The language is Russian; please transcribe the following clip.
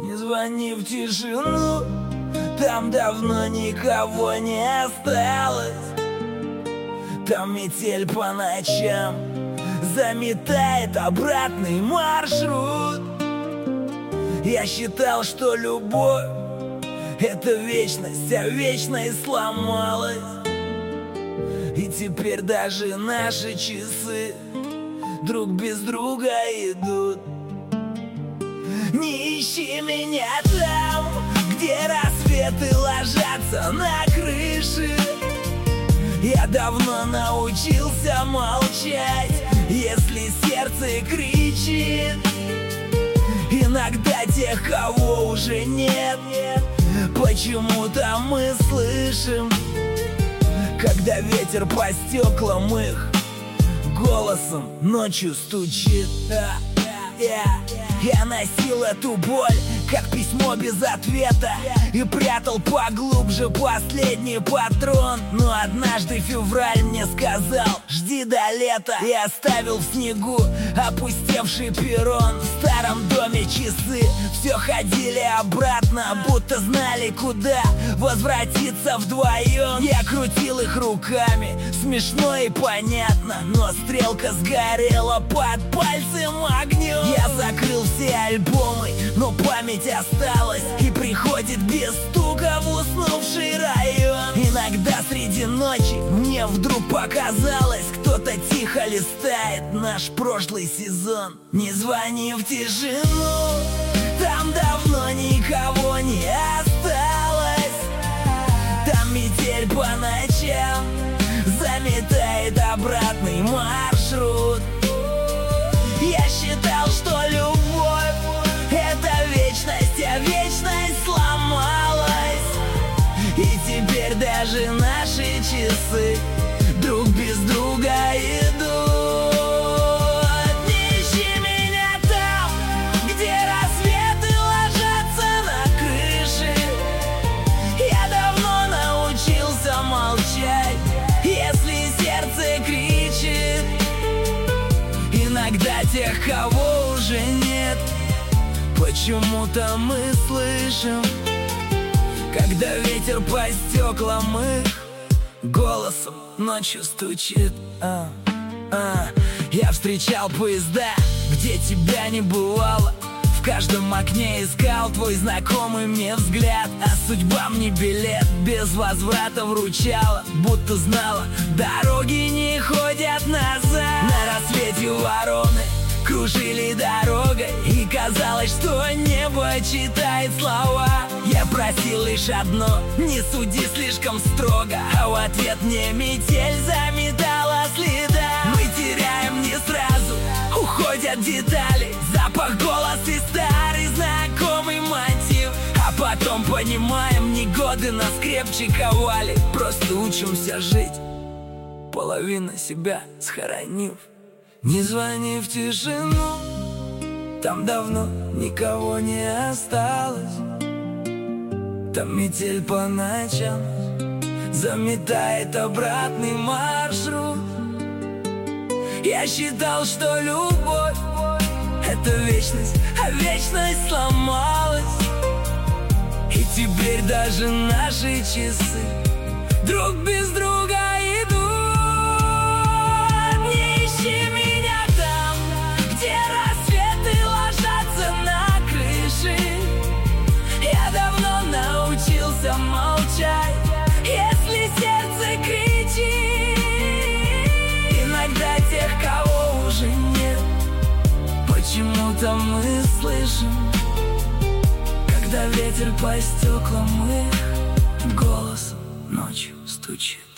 Не звони в тишину, там давно никого не осталось. Там метель по ночам заметает обратный маршрут. Я считал, что любовь — это вечность, а вечность сломалась. И теперь даже наши часы друг без друга идут. Не ищи меня там, где рассветы ложатся на крыши. Я давно научился молчать, если сердце кричит. Иногда тех, кого уже нет, почему-то мы слышим, когда ветер по стеклам их голосом ночью стучит. Я носил эту боль, как письмо без ответа, и прятал поглубже последний патрон. Но однажды февраль мне сказал: жди до лета. И оставил в снегу опустевший перрон. В старом доме часы все ходили обратно, будто знали, куда возвратиться вдвоем. Я крутил их руками, смешно и понятно, но стрелка сгорела под пальцем огнем. Я закрыл все альбомы, но память осталась и приходит без стука в уснувший район. Иногда среди ночи мне вдруг показалось, кто-то тихо листает наш прошлый сезон. Не звони в тишину, там давно никого не осталось. Там метель по ночам заметает обратный маршрут. Я считал, что любовь — это вечность, а вечность сломалась. И теперь даже наши часы друг без друга идут. Не ищи меня там, где рассветы ложатся на крыши. Я давно научился молчать, если сердце кричит. Иногда тех, кого уже нет, почему-то мы слышим, когда ветер по стеклам их голосом ночью стучит. Я встречал поезда, где тебя не бывало. В каждом окне искал твой знакомый мне взгляд. А судьба мне билет без возврата вручала, будто знала, дороги не ходят назад. На рассвете вороны кружили дорогой, и казалось, что небо читает слова. Я просил лишь одно: не суди слишком строго, а в ответ мне метель заметала следа. Мы теряем не сразу, уходят детали, запах, голос и старый знакомый мотив. А потом понимаем, не годы нас крепче ковали, просто учимся жить, половину себя схоронив. Не звони в тишину, там давно никого не осталось. Там метель по ночам заметает обратный маршрут. Я считал, что любовь — это вечность, а вечность сломалась. И теперь даже наши часы друг без друга идут. Не ищи меня там, где рассветы ложатся на крыши. Я давно научился молчать, если сердце кричит. Иногда тех, кого уже нет, почему-то мы слышим, когда ветер по стеклам их голосом ночью стучит.